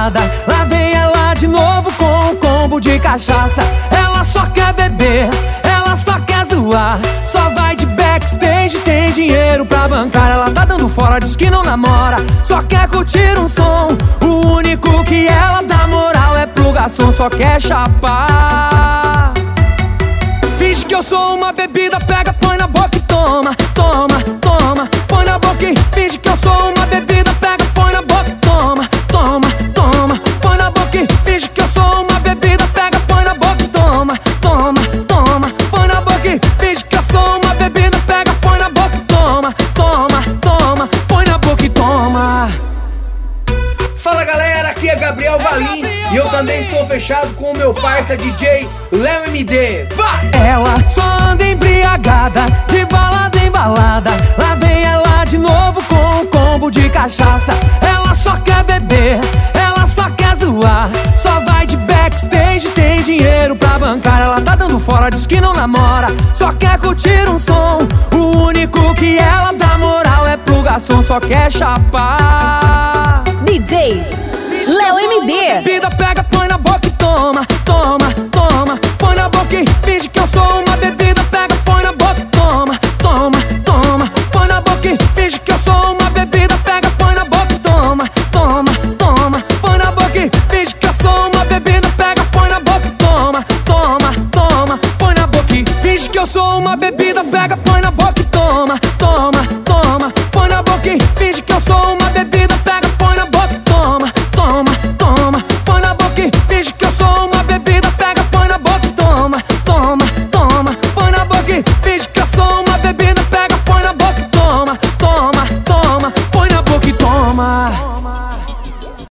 balada, lá vem ela de novo com um combo de cachaça. Ela só quer beber, ela só quer zoar, só vai de backstage, tem dinheiro pra bancar. Ela tá dando fora, diz que não namora, só quer curtir um som. O único que ela dá moral é pro garçom, só quer chapar. Finge que eu sou uma bebida, pega, põe na boca e toma, toma, toma. Põe na boca e finge que eu sou uma bebida, pega, põe na boca e toma, toma, toma. Põe na boca e finge que eu sou uma bebida, pega, põe na boca e toma, toma, toma. Põe na boca e finge que eu sou uma bebida, pega, põe na boca e toma, toma, toma. Põe na boca e toma. Fala galera, aqui é Gabriel Valim e eu também estou fechado com o meu parça DJ Léo MD. Vai! Ela só anda embriagada, de balada em balada, lá vem ela de novo com um combo de cachaça. Ela só quer beber, ela só quer zoar, só vai de backstage, tem dinheiro pra bancar. Ela tá dando fora, diz que não namora, só quer curtir um som. O único que ela dá moral é pro garçom, só quer chapar. DJ Léo MD. Bebida, pega, põe na boca e toma, toma, toma. Põe na boca e finge que eu sou uma bebida, pega, põe na boca e toma, toma, toma. Põe na boca e finge que eu sou uma bebida, pega, põe na boca e toma, toma, toma. Põe na boca e finge que eu sou uma bebida, pega, põe na boca e toma, toma, toma. Põe na boca e finge que eu sou uma bebida, pega, põe na boca e toma, toma, toma. Põe na boca e finge que eu sou uma bebida, pega, põe na boca e toma, toma, toma. Põe na boca e finge que eu sou uma bebida, pega, põe na boca e toma, toma, toma. Põe na boca e finge que eu sou uma bebida, pega, põe na boca e toma, toma, toma. Põe na boca e toma.